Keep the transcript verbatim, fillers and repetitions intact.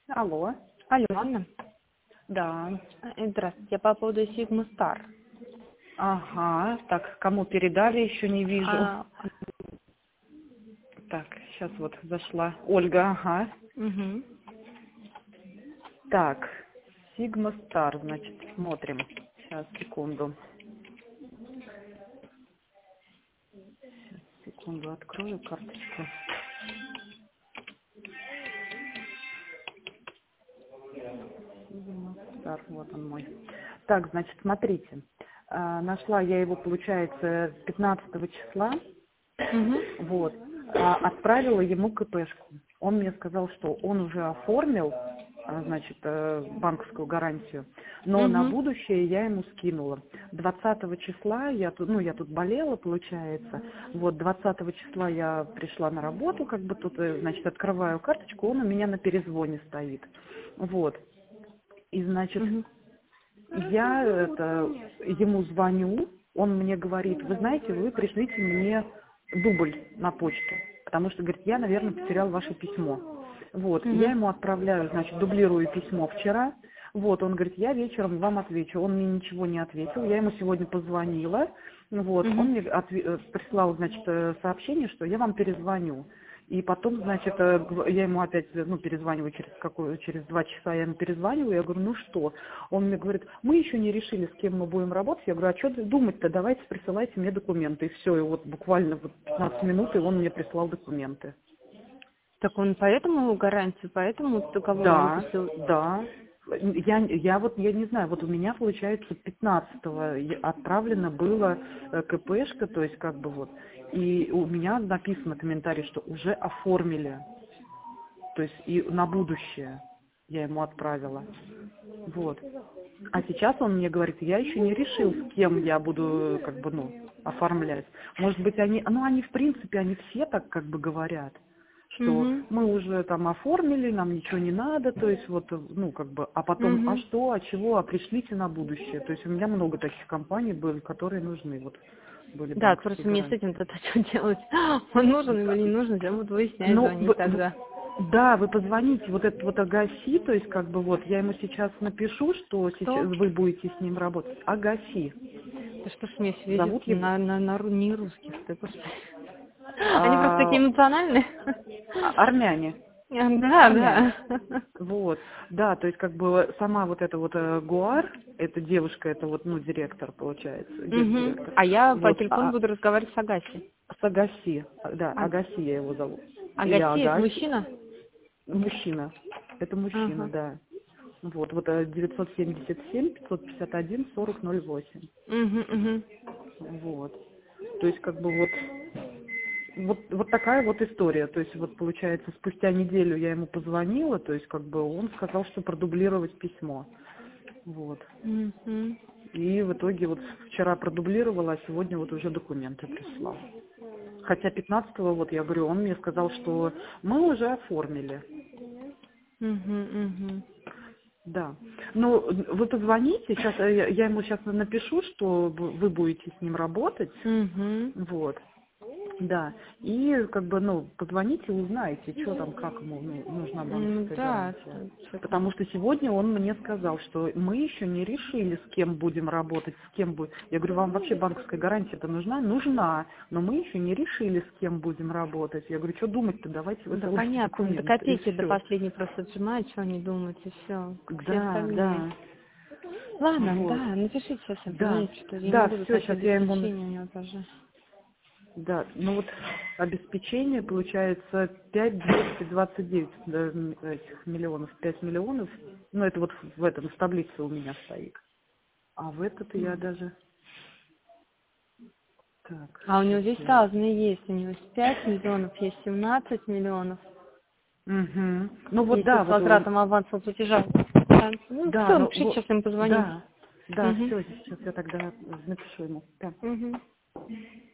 Алло. Алло, Анна. Да. Э, Здравствуйте, я по поводу Sigma Star. Ага. Так, кому передали, еще не вижу. А, Так, сейчас вот зашла. Ольга, ага. угу. Так, Sigma Star, значит, смотрим. Сейчас, секунду. Сейчас, секунду, открою карточку. Sigma Star, вот он мой. Так, значит, смотрите. А, нашла я его, получается, пятнадцатого числа. Угу. Вот. А, отправила ему КПшку. Он мне сказал, что он уже оформил, а, значит, э, банковскую гарантию, но на Угу. будущее я ему скинула. двадцатого числа я тут, ну, я тут болела, получается. Вот, двадцатого числа я пришла на работу, как бы тут, э, значит, открываю карточку, он у меня на перезвоне стоит. Вот. И, значит, Угу. я это, ему звоню, он мне говорит: вы знаете, вы пришлите мне дубль на почту, потому что, говорит, я, наверное, потерял ваше письмо. Вот, я Угу. ему отправляю, значит, дублирую письмо вчера. Вот, он говорит: я вечером вам отвечу. Он мне ничего не ответил, я ему сегодня позвонила. Вот, Угу. он мне отве- э, прислал, значит, э, сообщение, что я вам перезвоню. И потом, значит, э, гв- я ему опять, э, ну, перезваниваю через какое, через два часа, я ему перезваниваю, я говорю: ну что? Он мне говорит: мы еще не решили, с кем мы будем работать. Я говорю: а что думать-то, давайте присылайте мне документы. И все, и вот буквально вот пятнадцать минут, и он мне прислал документы. Так он поэтому гарантию, поэтому договор Да, выпустил? да. Я, я вот, я не знаю, вот у меня, получается, пятнадцатого я- отправлено было э, КПшка, то есть как бы вот, и у меня написано комментарий, что уже оформили, то есть и на будущее я ему отправила, вот. А сейчас он мне говорит: я еще не решил, с кем я буду, как бы, ну, оформлять. Может быть, они, ну, они, в принципе, они все так, как бы, говорят, что Угу. мы уже там оформили, нам ничего не надо, то есть вот, ну, как бы, а потом, а Угу. что, а чего, а пришлите на будущее. То есть у меня много таких компаний были, которые нужны, вот, были Да, банковские просто мне с гарантии. этим-то что делать? Он нужен или не нужен, я буду выяснять, Ну, звонить вы- вы- тогда. да, вы позвоните, вот этот вот Агаси, то есть как бы вот, я ему сейчас напишу, что сейчас Кто? вы будете с ним работать. Агаси. Да что ж мне сведет Зовут его на, на, на ру- не русских, ты господи. Они просто а, такие эмоциональные. а- армяне. Да, Армяне. да. Вот, да, то есть как бы сама вот эта вот э, Гуар, эта девушка, это вот, ну, директор, получается, Угу. гендиректор. А я по Вот, телефону а буду разговаривать с Агаси. с Агаси, да, А, Агаси я его зову. Или Агаси это Агаси, мужчина? мужчина, это мужчина, Ага. да. Вот, вот э, девятьсот семьдесят семь пятьсот пятьдесят один сорок ноль восемь. Угу, угу. Вот. То есть как бы вот, вот, вот такая вот история. То есть вот получается, спустя неделю я ему позвонила, то есть как бы он сказал, что продублировать письмо. Вот. Угу. И в итоге вот вчера продублировала, а сегодня вот уже документы прислал. Хотя пятнадцатого, вот я говорю, он мне сказал, что мы уже оформили. Угу, угу. Да. Ну, вы позвоните, сейчас я, я ему сейчас напишу, что вы вы будете с ним работать. Угу. Вот. Да. И как бы, ну, позвоните, узнаете, что там, как ему, ну, нужна Ну банковская да, гарантия. что-то. Потому что сегодня он мне сказал, что мы еще не решили, с кем будем работать, с кем будет. Я говорю: вам вообще банковская гарантия-то нужна? Нужна. Но мы еще не решили, с кем будем работать. Я говорю: что думать-то, давайте Да высылайте понятно, до документы. И копейки до все. последней просто отжимают, что они думают, и все, как все Да, остальные. да. Ладно, Вот. да, напишите сейчас Да. мне, что я не Да, буду все, знать сейчас я ему... на- обеспечение у него тоже. Да, ну вот обеспечение получается пять двести двадцать девять да, м, этих миллионов, пять миллионов. Ну, это вот в этом, в таблице у меня стоит. А в этот я М. даже... Так, А у него сейчас здесь я... разные есть. У него есть пять миллионов, есть семнадцать миллионов. Угу. Ну вот Если да, с вот он... возвратом авансового платежа. Да. Ну Да, все, ну напишите, вот... сейчас я ему позвоню. Да, да, Угу. все, сейчас я тогда напишу ему. Да. Угу.